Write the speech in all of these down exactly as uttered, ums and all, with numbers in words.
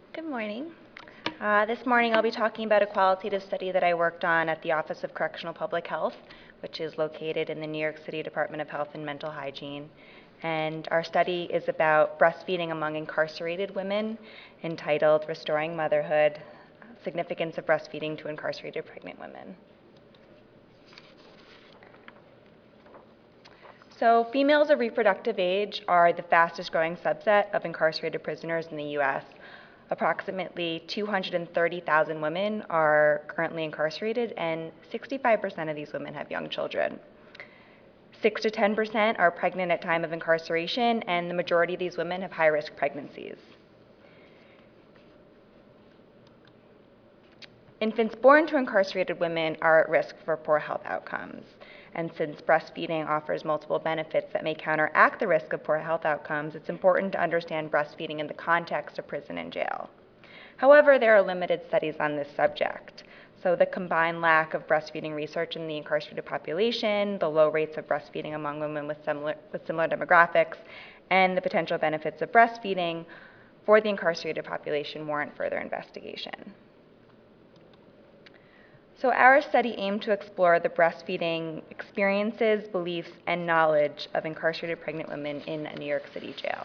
Good morning. Uh, this morning I'll be talking about a qualitative study that I worked on at the Office of Correctional Public Health, which is located in the New York City Department of Health and Mental Hygiene. And our study is about breastfeeding among incarcerated women, entitled Restoring Motherhood, Significance of Breastfeeding to Incarcerated Pregnant Women. So females of reproductive age are the fastest growing subset of incarcerated prisoners in the U S. Approximately two hundred thirty thousand women are currently incarcerated, and sixty-five percent of these women have young children. six to ten percent are pregnant at time of incarceration, and the majority of these women have high-risk pregnancies. Infants born to incarcerated women are at risk for poor health outcomes. And since breastfeeding offers multiple benefits that may counteract the risk of poor health outcomes, it's important to understand breastfeeding in the context of prison and jail. However, there are limited studies on this subject. So the combined lack of breastfeeding research in the incarcerated population, the low rates of breastfeeding among women with similar, with similar demographics, and the potential benefits of breastfeeding for the incarcerated population warrant further investigation. So our study aimed to explore the breastfeeding experiences, beliefs, and knowledge of incarcerated pregnant women in a New York City jail.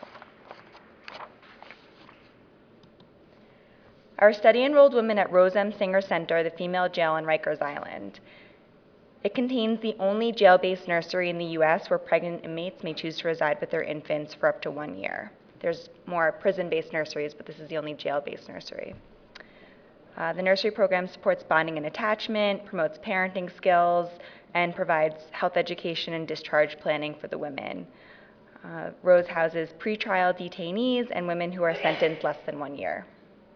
Our study enrolled women at Rose M. Singer Center, the female jail on Rikers Island. It contains the only jail-based nursery in the U S where pregnant inmates may choose to reside with their infants for up to one year. There's more prison-based nurseries, but this is the only jail-based nursery. Uh, the nursery program supports bonding and attachment, promotes parenting skills, and provides health education and discharge planning for the women. Uh, Rose houses pretrial detainees and women who are sentenced less than one year.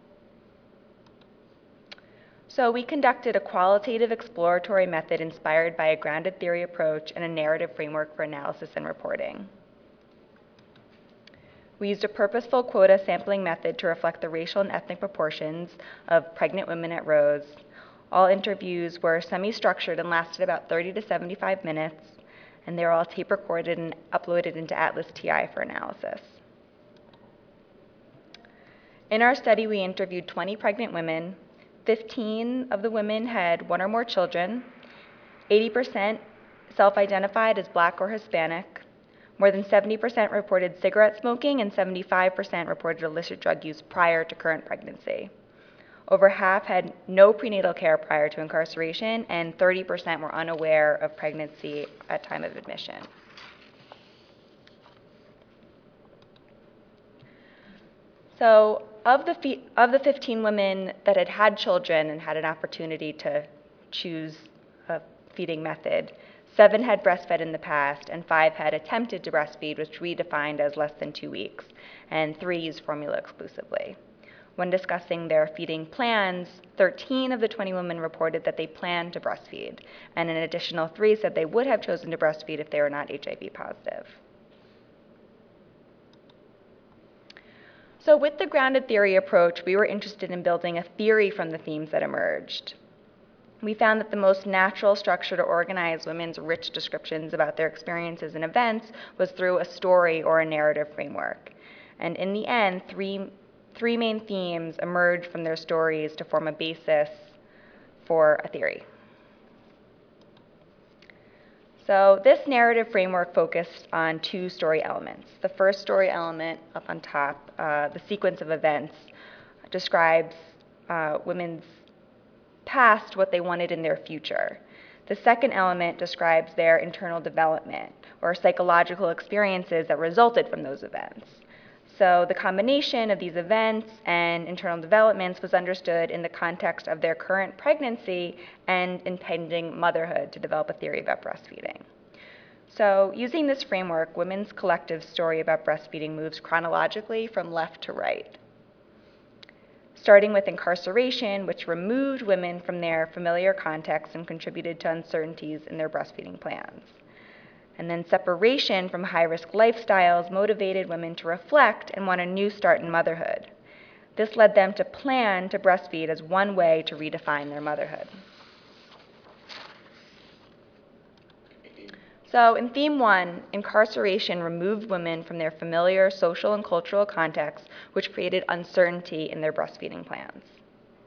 So we conducted a qualitative exploratory method inspired by a grounded theory approach and a narrative framework for analysis and reporting. We used a purposeful quota sampling method to reflect the racial and ethnic proportions of pregnant women at Rose. All interviews were semi-structured and lasted about thirty to seventy-five minutes, and they were all tape recorded and uploaded into Atlas T I for analysis. In our study, we interviewed twenty pregnant women. fifteen of the women had one or more children. eighty percent self-identified as Black or Hispanic. More than seventy percent reported cigarette smoking, and seventy-five percent reported illicit drug use prior to current pregnancy. Over half had no prenatal care prior to incarceration, and thirty percent were unaware of pregnancy at time of admission. So of the, of the fifteen women that had had children and had an opportunity to choose a feeding method, seven had breastfed in the past, and five had attempted to breastfeed, which we defined as less than two weeks, and three used formula exclusively. When discussing their feeding plans, thirteen of the twenty women reported that they planned to breastfeed, and an additional three said they would have chosen to breastfeed if they were not H I V positive. So with the grounded theory approach, we were interested in building a theory from the themes that emerged. We found that the most natural structure to organize women's rich descriptions about their experiences and events was through a story or a narrative framework. And in the end, three, three main themes emerged from their stories to form a basis for a theory. So this narrative framework focused on two story elements. The first story element, up on top, uh, the sequence of events, describes uh, women's past, what they wanted in their future. The second element describes their internal development or psychological experiences that resulted from those events. So the combination of these events and internal developments was understood in the context of their current pregnancy and impending motherhood to develop a theory about breastfeeding. So using this framework, women's collective story about breastfeeding moves chronologically from left to right, starting with incarceration, which removed women from their familiar context and contributed to uncertainties in their breastfeeding plans. And then separation from high-risk lifestyles motivated women to reflect and want a new start in motherhood. This led them to plan to breastfeed as one way to redefine their motherhood. So in theme one, incarceration removed women from their familiar social and cultural contexts, which created uncertainty in their breastfeeding plans.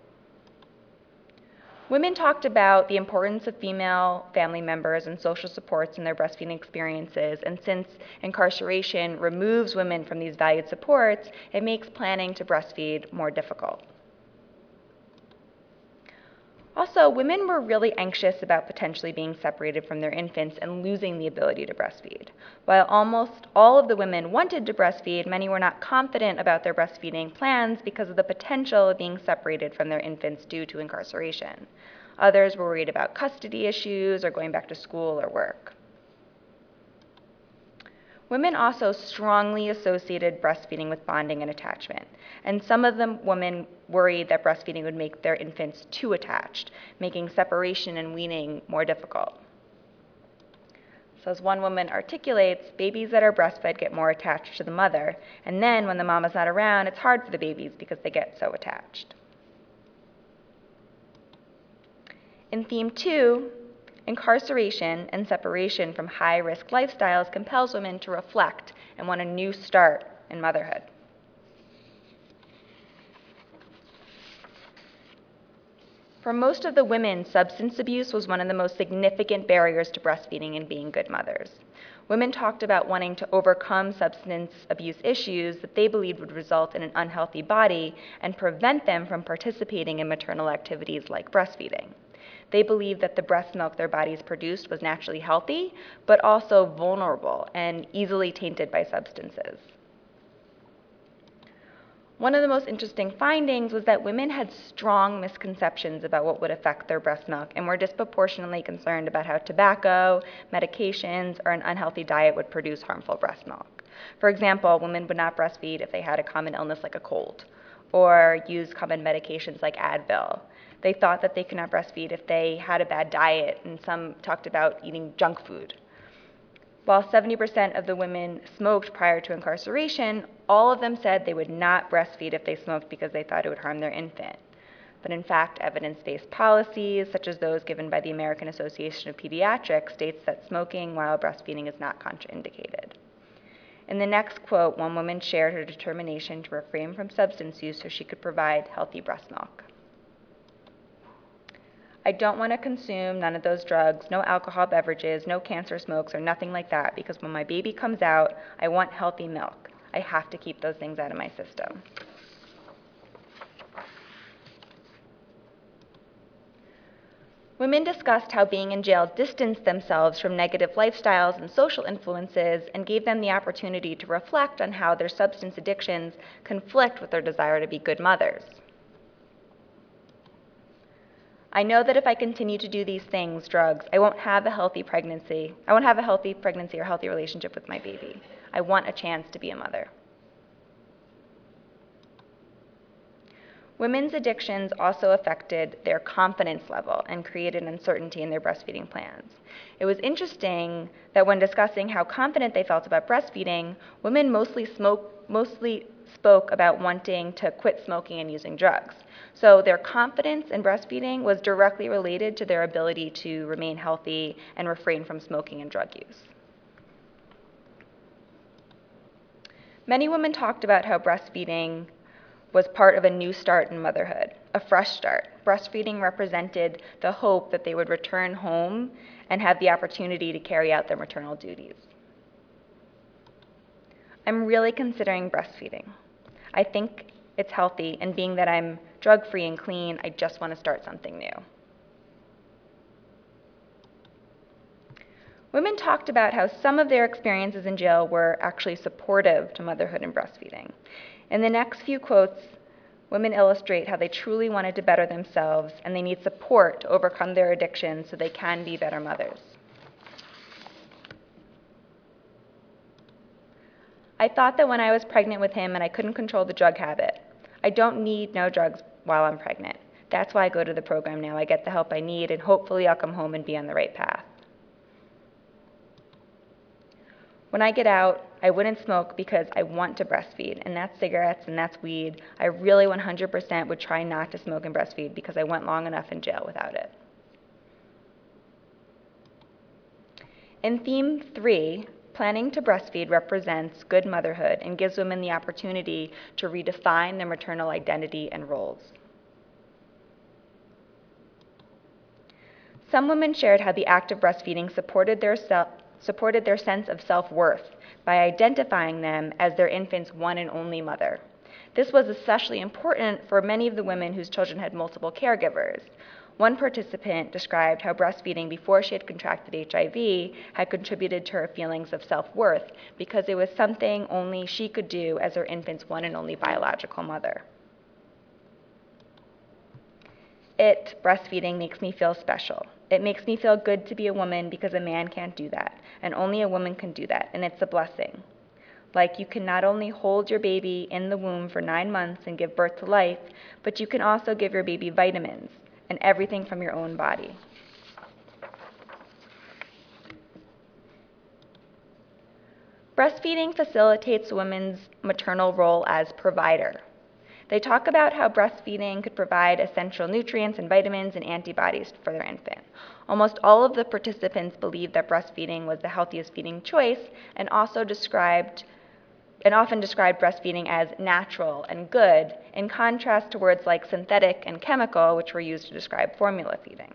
Women talked about the importance of female family members and social supports in their breastfeeding experiences, and since incarceration removes women from these valued supports, it makes planning to breastfeed more difficult. Also, women were really anxious about potentially being separated from their infants and losing the ability to breastfeed. While almost all of the women wanted to breastfeed, many were not confident about their breastfeeding plans because of the potential of being separated from their infants due to incarceration. Others were worried about custody issues or going back to school or work. Women also strongly associated breastfeeding with bonding and attachment, and some of the women worried that breastfeeding would make their infants too attached, making separation and weaning more difficult. So as one woman articulates, babies that are breastfed get more attached to the mother, and then when the mama's not around, it's hard for the babies because they get so attached. In theme two, incarceration and separation from high-risk lifestyles compels women to reflect and want a new start in motherhood. For most of the women, substance abuse was one of the most significant barriers to breastfeeding and being good mothers. Women talked about wanting to overcome substance abuse issues that they believed would result in an unhealthy body and prevent them from participating in maternal activities like breastfeeding. They believed that the breast milk their bodies produced was naturally healthy, but also vulnerable and easily tainted by substances. One of the most interesting findings was that women had strong misconceptions about what would affect their breast milk and were disproportionately concerned about how tobacco, medications, or an unhealthy diet would produce harmful breast milk. For example, women would not breastfeed if they had a common illness like a cold, or use common medications like Advil. They thought that they could not breastfeed if they had a bad diet, and some talked about eating junk food. While seventy percent of the women smoked prior to incarceration, all of them said they would not breastfeed if they smoked because they thought it would harm their infant. But in fact, evidence-based policies, such as those given by the American Association of Pediatrics, states that smoking while breastfeeding is not contraindicated. In the next quote, one woman shared her determination to refrain from substance use so she could provide healthy breast milk. I don't want to consume none of those drugs, no alcohol beverages, no cancer smokes, or nothing like that, because when my baby comes out, I want healthy milk. I have to keep those things out of my system. Women discussed how being in jail distanced themselves from negative lifestyles and social influences and gave them the opportunity to reflect on how their substance addictions conflict with their desire to be good mothers. I know that if I continue to do these things, drugs, I won't have a healthy pregnancy. I won't have a healthy pregnancy or healthy relationship with my baby. I want a chance to be a mother. Women's addictions also affected their confidence level and created uncertainty in their breastfeeding plans. It was interesting that when discussing how confident they felt about breastfeeding, women mostly smoke, mostly spoke about wanting to quit smoking and using drugs. So their confidence in breastfeeding was directly related to their ability to remain healthy and refrain from smoking and drug use. Many women talked about how breastfeeding was part of a new start in motherhood, a fresh start. Breastfeeding represented the hope that they would return home and have the opportunity to carry out their maternal duties. I'm really considering breastfeeding. I think it's healthy, and being that I'm drug-free and clean, I just want to start something new. Women talked about how some of their experiences in jail were actually supportive to motherhood and breastfeeding. In the next few quotes, women illustrate how they truly wanted to better themselves and they need support to overcome their addictions so they can be better mothers. I thought that when I was pregnant with him and I couldn't control the drug habit, I don't need no drugs while I'm pregnant. That's why I go to the program now. I get the help I need, and hopefully I'll come home and be on the right path. When I get out, I wouldn't smoke because I want to breastfeed, and that's cigarettes and that's weed. I really one hundred percent would try not to smoke and breastfeed because I went long enough in jail without it. In theme three, planning to breastfeed represents good motherhood and gives women the opportunity to redefine their maternal identity and roles. Some women shared how the act of breastfeeding supported their, self, supported their sense of self-worth by identifying them as their infant's one and only mother. This was especially important for many of the women whose children had multiple caregivers. One participant described how breastfeeding before she had contracted H I V had contributed to her feelings of self-worth because it was something only she could do as her infant's one and only biological mother. It, breastfeeding, makes me feel special. It makes me feel good to be a woman because a man can't do that, and only a woman can do that, and it's a blessing. Like, you can not only hold your baby in the womb for nine months and give birth to life, but you can also give your baby vitamins and everything from your own body. Breastfeeding facilitates women's maternal role as provider. They talk about how breastfeeding could provide essential nutrients and vitamins and antibodies for their infant. Almost all of the participants believed that breastfeeding was the healthiest feeding choice, and also described and often described breastfeeding as natural and good, in contrast to words like synthetic and chemical, which were used to describe formula feeding.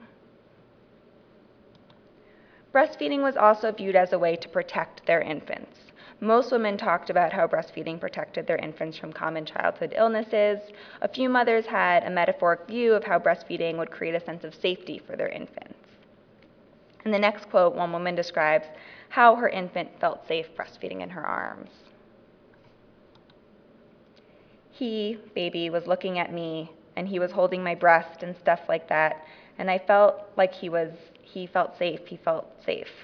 Breastfeeding was also viewed as a way to protect their infants. Most women talked about how breastfeeding protected their infants from common childhood illnesses. A few mothers had a metaphoric view of how breastfeeding would create a sense of safety for their infants. In the next quote, one woman describes how her infant felt safe breastfeeding in her arms. He, baby, was looking at me, and he was holding my breast and stuff like that, and I felt like he was, he felt safe, he felt safe.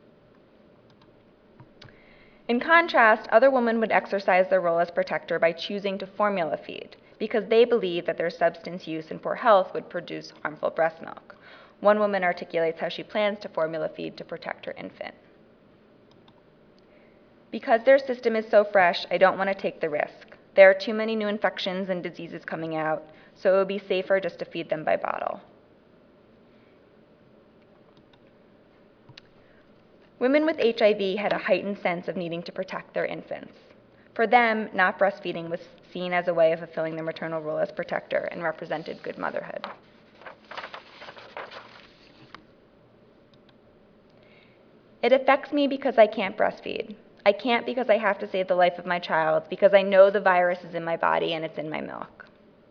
In contrast, other women would exercise their role as protector by choosing to formula feed, because they believed that their substance use and poor health would produce harmful breast milk. One woman articulates how she plans to formula feed to protect her infant. Because their system is so fresh, I don't want to take the risk. There are too many new infections and diseases coming out, so it would be safer just to feed them by bottle. Women with H I V had a heightened sense of needing to protect their infants. For them, not breastfeeding was seen as a way of fulfilling their maternal role as protector and represented good motherhood. It affects me because I can't breastfeed. I can't because I have to save the life of my child, because I know the virus is in my body and it's in my milk.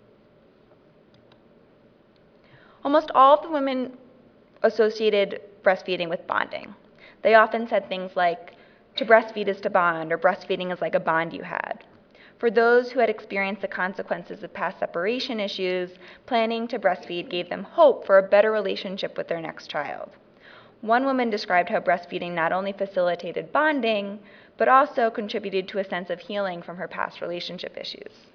Almost all of the women associated breastfeeding with bonding. They often said things like, to breastfeed is to bond, or breastfeeding is like a bond you had. For those who had experienced the consequences of past separation issues, planning to breastfeed gave them hope for a better relationship with their next child. One woman described how breastfeeding not only facilitated bonding, but also contributed to a sense of healing from her past relationship issues.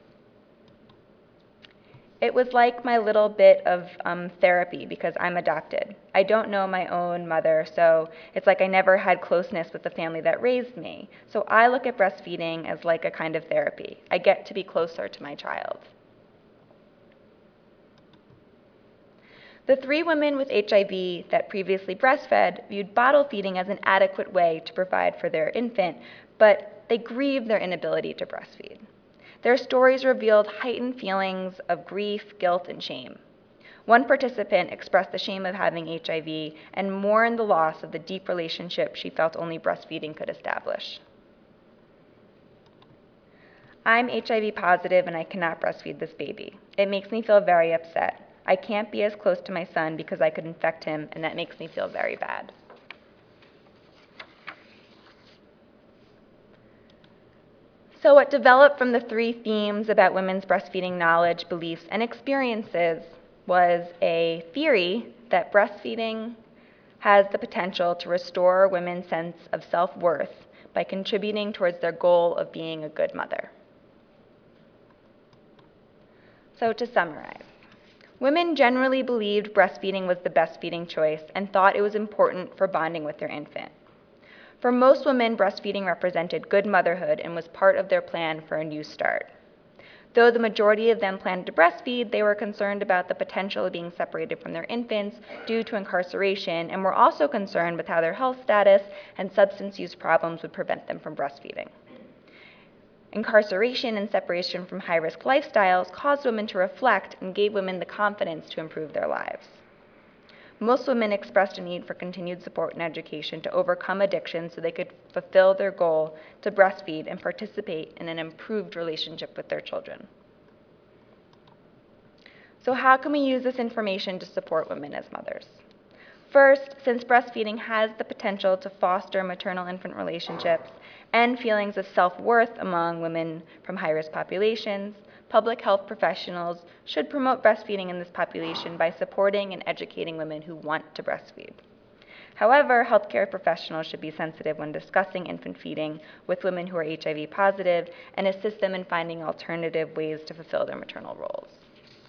It was like my little bit of um, therapy because I'm adopted. I don't know my own mother, so it's like I never had closeness with the family that raised me. So I look at breastfeeding as like a kind of therapy. I get to be closer to my child. The three women with H I V that previously breastfed viewed bottle feeding as an adequate way to provide for their infant, but they grieved their inability to breastfeed. Their stories revealed heightened feelings of grief, guilt, and shame. One participant expressed the shame of having H I V and mourned the loss of the deep relationship she felt only breastfeeding could establish. I'm H I V positive and I cannot breastfeed this baby. It makes me feel very upset. I can't be as close to my son because I could infect him, and that makes me feel very bad. So what developed from the three themes about women's breastfeeding knowledge, beliefs, and experiences was a theory that breastfeeding has the potential to restore women's sense of self-worth by contributing towards their goal of being a good mother. So to summarize, women generally believed breastfeeding was the best feeding choice and thought it was important for bonding with their infant. For most women, breastfeeding represented good motherhood and was part of their plan for a new start. Though the majority of them planned to breastfeed, they were concerned about the potential of being separated from their infants due to incarceration, and were also concerned with how their health status and substance use problems would prevent them from breastfeeding. Incarceration and separation from high-risk lifestyles caused women to reflect and gave women the confidence to improve their lives. Most women expressed a need for continued support and education to overcome addiction so they could fulfill their goal to breastfeed and participate in an improved relationship with their children. So how can we use this information to support women as mothers? First, since breastfeeding has the potential to foster maternal-infant relationships and feelings of self-worth among women from high-risk populations, public health professionals should promote breastfeeding in this population by supporting and educating women who want to breastfeed. However, healthcare professionals should be sensitive when discussing infant feeding with women who are H I V positive and assist them in finding alternative ways to fulfill their maternal roles.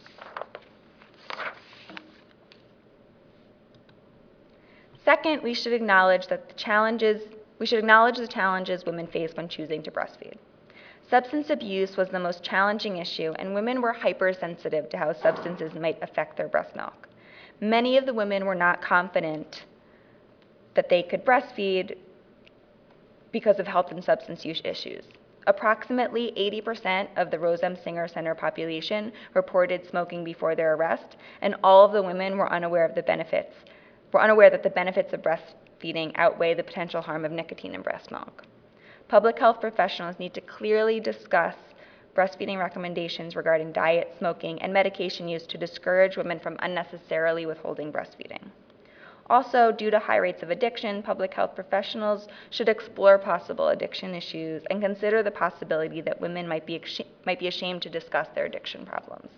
Second, we should acknowledge that the challenges, we should acknowledge the challenges women face when choosing to breastfeed. Substance abuse was the most challenging issue, and women were hypersensitive to how substances might affect their breast milk. Many of the women were not confident that they could breastfeed because of health and substance use issues. Approximately eighty percent of the Rose M. Singer Center population reported smoking before their arrest, and all of the women were unaware of the benefits We're unaware that the benefits of breastfeeding outweigh the potential harm of nicotine in breast milk. Public health professionals need to clearly discuss breastfeeding recommendations regarding diet, smoking, and medication use to discourage women from unnecessarily withholding breastfeeding. Also, due to high rates of addiction, public health professionals should explore possible addiction issues and consider the possibility that women might be, might be ashamed to discuss their addiction problems.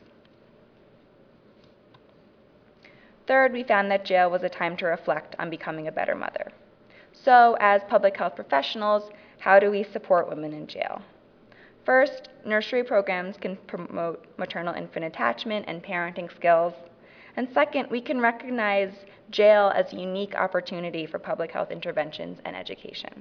Third, we found that jail was a time to reflect on becoming a better mother. So, as public health professionals, how do we support women in jail? First, nursery programs can promote maternal-infant attachment and parenting skills. And second, we can recognize jail as a unique opportunity for public health interventions and education.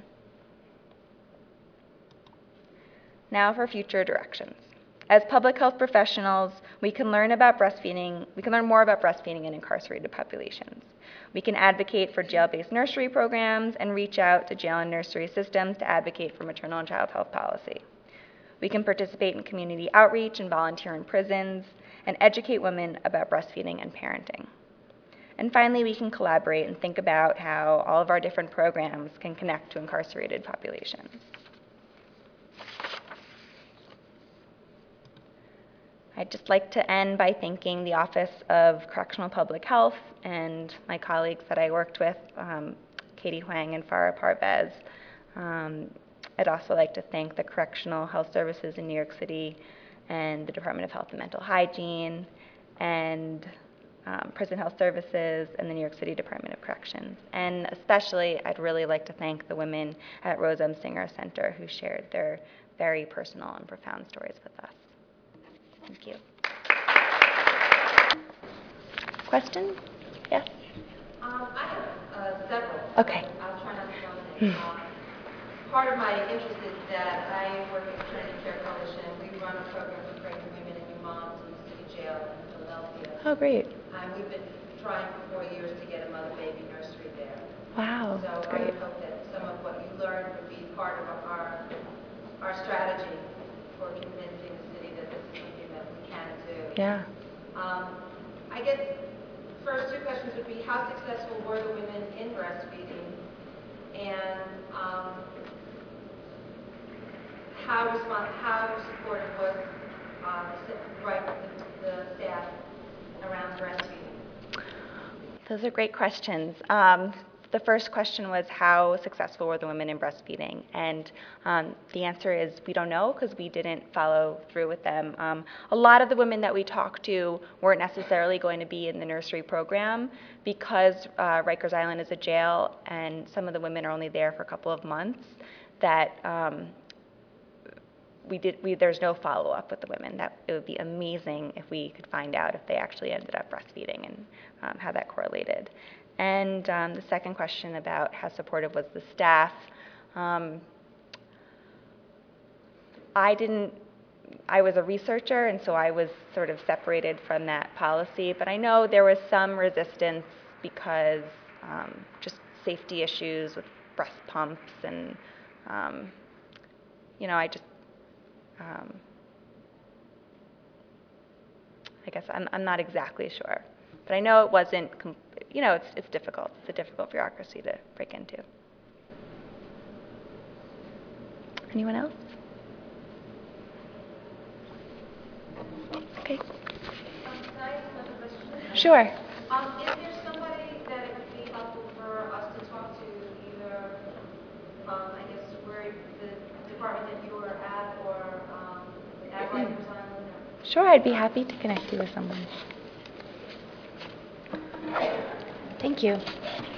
Now for future directions. As public health professionals, we can learn about breastfeeding, we can learn more about breastfeeding in incarcerated populations. We can advocate for jail-based nursery programs and reach out to jail and nursery systems to advocate for maternal and child health policy. We can participate in community outreach and volunteer in prisons and educate women about breastfeeding and parenting. And finally, we can collaborate and think about how all of our different programs can connect to incarcerated populations. I'd just like to end by thanking the Office of Correctional Public Health and my colleagues that I worked with, um, Katie Huang and Farah Parvez. Um, I'd also like to thank the Correctional Health Services in New York City and the Department of Health and Mental Hygiene and um, Prison Health Services and the New York City Department of Corrections. And especially, I'd really like to thank the women at Rose M. Singer Center who shared their very personal and profound stories with us. Thank you. Questions? Yes? Um, I have uh, several. Okay. I'll try not to dominate. um, part of my interest is that I work at Trinity Care Coalition. We run a program for pregnant women and new moms in the city jail in Philadelphia. Oh, great. And we've been trying for four years to get a mother-baby nursery there. Wow, so that's I great. would hope that some of what you learned would be part of our, our strategy for convincing the city that this is something that we can do. Yeah. Um, I guess first two questions would be, how successful were the women in breastfeeding, and um, how respond, how supportive was uh, the, right, the, the staff around breastfeeding? Those are great questions. Um, the first question was, how successful were the women in breastfeeding? And um, the answer is we don't know because we didn't follow through with them. Um, a lot of the women that we talked to weren't necessarily going to be in the nursery program because uh, Rikers Island is a jail and some of the women are only there for a couple of months, that um, we did, we, there's no follow-up with the women. That it would be amazing if we could find out if they actually ended up breastfeeding and um, how that correlated. And um, the second question about how supportive was the staff. Um, I didn't, I was a researcher, and so I was sort of separated from that policy. But I know there was some resistance because um, just safety issues with breast pumps, and um, you know, I just, um, I guess I'm I'm not exactly sure, but I know it wasn't. Com- you know, it's it's difficult. It's a difficult bureaucracy to break into. Anyone else? Okay. Um, can I ask another question? Sure. Um, is there somebody that it would be helpful for us to talk to, either, um, I guess, where the department that you are at, or um, at Rikers Island? Sure, I'd be happy to connect you with someone. Thank you.